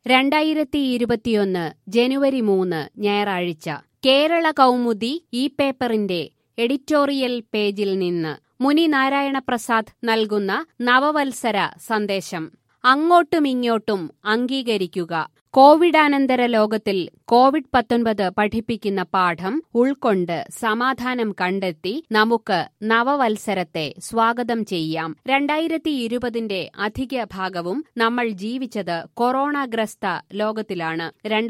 2021 ജനുവരി 3 ഞായറാഴ്ച കേരള കൗമുദി ഈ പേപ്പറിന്റെ എഡിറ്റോറിയൽ പേജിൽ നിന്ന് മുനി നാരായണ പ്രസാദ് നൽകുന്ന നവവത്സര സന്ദേശം. അങ്ങോട്ടുമിങ്ങോട്ടും അംഗീകരിക്കുക. കോവിഡാനന്തര ലോകത്തിൽ കോവിഡ്-19 പഠിപ്പിക്കുന്ന പാഠം ഉൾക്കൊണ്ട് സമാധാനം കണ്ടെത്തി നമുക്ക് നവവത്സരത്തെ സ്വാഗതം ചെയ്യാം. 2020 അധിക ഭാഗവും നമ്മൾ ജീവിച്ചത് കൊറോണഗ്രസ്ത ലോകത്തിലാണ്.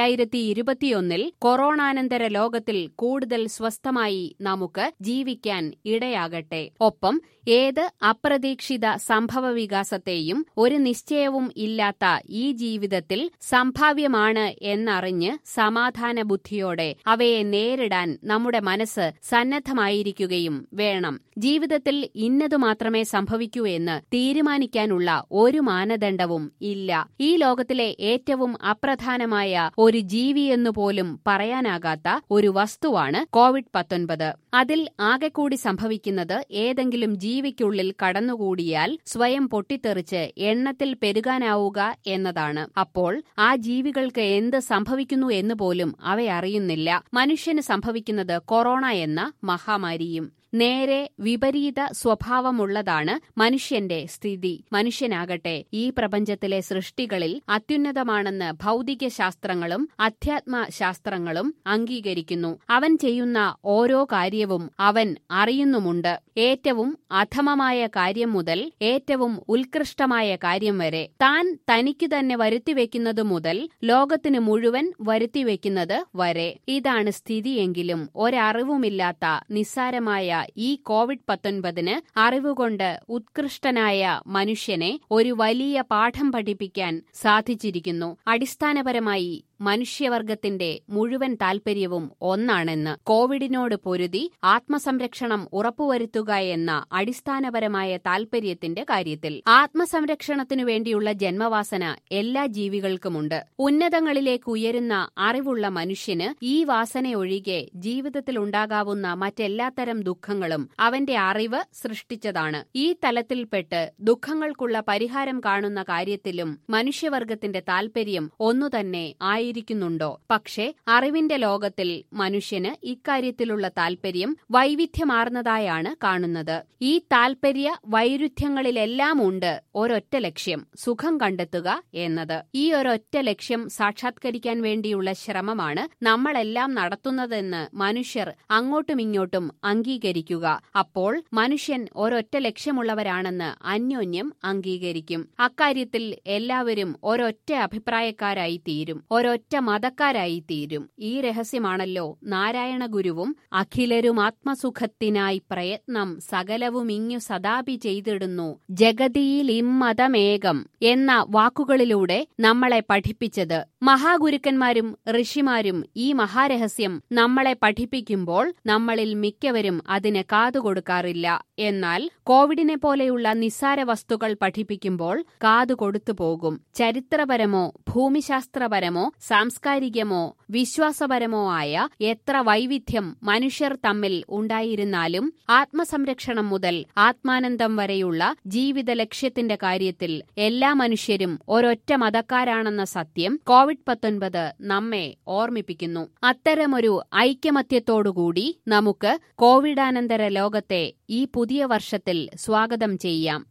2021 കൊറോണാനന്തര ലോകത്തിൽ കൂടുതൽ സ്വസ്ഥമായി നമുക്ക് ജീവിക്കാൻ ഇടയാകട്ടെ. ഒപ്പം ഏത് അപ്രതീക്ഷിത സംഭവവികാസത്തെയും ഒരു നിശ്ചയവും ഇല്ലാത്ത ഈ ജീവിതത്തിൽ സംഭാവ്യമാണ് എന്നറിഞ്ഞ് സമാധാന ബുദ്ധിയോടെ അവയെ നേരിടാൻ നമ്മുടെ മനസ്സ് സന്നദ്ധമായിരിക്കുകയും വേണം. ജീവിതത്തിൽ ഇന്നതു മാത്രമേ സംഭവിക്കൂ എന്ന് തീരുമാനിക്കാനുള്ള ഒരു മാനദണ്ഡവും ഇല്ല. ഈ ലോകത്തിലെ ഏറ്റവും അപ്രധാനമായ ഒരു ജീവിയെന്നു പോലും പറയാനാകാത്ത ഒരു വസ്തുവാണ് കോവിഡ്-19. അതിൽ ആകെക്കൂടി സംഭവിക്കുന്നത് ഏതെങ്കിലും ജീവിക്കുള്ളിൽ കടന്നുകൂടിയാൽ സ്വയം പൊട്ടിത്തെറിച്ച് എണ്ണത്തിൽ പെരുകാനാവുക എന്നതാണ്. അപ്പോൾ ആ ജീവികൾക്ക് എന്ത് സംഭവിക്കുന്നു എന്ന് പോലും അവയറിയുന്നില്ല. മനുഷ്യന് സംഭവിക്കുന്നത് കൊറോണ എന്ന മഹാമാരിയും. നേരെ വിപരീത സ്വഭാവമുള്ളതാണ് മനുഷ്യന്റെ സ്ഥിതി. മനുഷ്യനാകട്ടെ ഈ പ്രപഞ്ചത്തിലെ സൃഷ്ടികളിൽ അത്യുന്നതമാണെന്ന് ഭൗതിക ശാസ്ത്രങ്ങളും അധ്യാത്മശാസ്ത്രങ്ങളും അംഗീകരിക്കുന്നു. അവൻ ചെയ്യുന്ന ഓരോ കാര്യവും അവൻ അറിയുന്നുമുണ്ട്. ഏറ്റവും അധമമായ കാര്യം മുതൽ ഏറ്റവും ഉത്കൃഷ്ടമായ കാര്യം വരെ. താൻ തനിക്കു തന്നെ വരുത്തിവെക്കുന്നത് മുതൽ ലോകത്തിന് മുഴുവൻ വരുത്തിവെക്കുന്നത് വരെ. ഇതാണ് സ്ഥിതിയെങ്കിലും ഒരറിവുമില്ലാത്ത നിസ്സാരമായ ഈ കോവിഡ്-19 അറിവുകൊണ്ട് ഉത്കൃഷ്ടനായ മനുഷ്യനെ ഒരു വലിയ പാഠം പഠിപ്പിക്കാൻ സാധിച്ചിരിക്കുന്നു. അടിസ്ഥാനപരമായി മനുഷ്യവർഗത്തിന്റെ മുഴുവൻ താൽപര്യവും ഒന്നാണെന്ന്. കോവിഡിനോട് പൊരുതി ആത്മസംരക്ഷണം ഉറപ്പുവരുത്തുക എന്ന അടിസ്ഥാനപരമായ താൽപര്യത്തിന്റെ കാര്യത്തിൽ. ആത്മസംരക്ഷണത്തിനു വേണ്ടിയുള്ള ജന്മവാസന എല്ലാ ജീവികൾക്കുമുണ്ട്. ഉന്നതങ്ങളിലേക്ക് ഉയരുന്ന അറിവുള്ള മനുഷ്യന് ഈ വാസനയൊഴികെ ജീവിതത്തിലുണ്ടാകാവുന്ന മറ്റെല്ലാത്തരം ദുഃഖങ്ങളും അവന്റെ അറിവ് സൃഷ്ടിച്ചതാണ്. ഈ തലത്തിൽപ്പെട്ട് ദുഃഖങ്ങൾക്കുള്ള പരിഹാരം കാണുന്ന കാര്യത്തിലും മനുഷ്യവർഗത്തിന്റെ താൽപര്യം ഒന്നുതന്നെ ആയിരിക്കുന്നുണ്ടോ? പക്ഷേ അറിവിന്റെ ലോകത്തിൽ മനുഷ്യന് ഇക്കാര്യത്തിലുള്ള താൽപര്യം വൈവിധ്യമാർന്നതായാണ് കാണുന്നത്. ഈ താൽപര്യ വൈരുദ്ധ്യങ്ങളിലെല്ലാം ഉണ്ട് ഒരൊറ്റ ലക്ഷ്യം: സുഖം കണ്ടെത്തുക എന്നത്. ഈ ഒരൊറ്റ ലക്ഷ്യം സാക്ഷാത്കരിക്കാൻ വേണ്ടിയുള്ള ശ്രമമാണ് നമ്മളെല്ലാം നടത്തുന്നതെന്ന് മനുഷ്യർ അങ്ങോട്ടുമിങ്ങോട്ടും അംഗീകരിക്കുക. അപ്പോൾ മനുഷ്യൻ ഒരൊറ്റ ലക്ഷ്യമുള്ളവരാണെന്ന് അന്യോന്യം അംഗീകരിക്കും. അക്കാര്യത്തിൽ എല്ലാവരും ഒരൊറ്റ അഭിപ്രായക്കാരായി തീരും, ഒരൊറ്റ മതക്കാരായി തീരും. ഈ രഹസ്യമാണല്ലോ നാരായണ ഗുരുവും അഖിലരും ആത്മസുഖത്തിനായി പ്രയത്നം സകലവുമിങ്ങു സദാപി ചെയ്തിടുന്നു ജഗതിയിൽ ഇമ്മതമേകം എന്ന വാക്കുകളിലൂടെ നമ്മളെ പഠിപ്പിച്ചത്. മഹാഗുരുക്കന്മാരും ഋഷിമാരും ഈ മഹാരഹസ്യം നമ്മളെ പഠിപ്പിക്കുമ്പോൾ നമ്മളിൽ മിക്കവരും അതിന് കാതുകൊടുക്കാറില്ല. എന്നാൽ കോവിഡിനെ പോലെയുള്ള നിസ്സാര വസ്തുക്കൾ പഠിപ്പിക്കുമ്പോൾ കാതുകൊടുത്തു പോകും. ചരിത്രപരമോ ഭൂമിശാസ്ത്രപരമോ സാംസ്കാരികമോ വിശ്വാസപരമോ ആയ എത്ര വൈവിധ്യം മനുഷ്യർ തമ്മിൽ ഉണ്ടായിരുന്നാലും ആത്മസംരക്ഷണം മുതൽ ആത്മാനന്ദം വരെയുള്ള ജീവിത ലക്ഷ്യത്തിന്റെ കാര്യത്തിൽ എല്ലാ മനുഷ്യരും ഒരൊറ്റ മതക്കാരാണെന്ന സത്യം കോവിഡ്-19 നമ്മെ ഓർമ്മിപ്പിക്കുന്നു. അത്തരമൊരു ഐക്യമത്യത്തോടുകൂടി നമുക്ക് കോവിഡാനന്തര ലോകത്തെ ഈ പുതിയ വർഷത്തിൽ സ്വാഗതം ചെയ്യാം.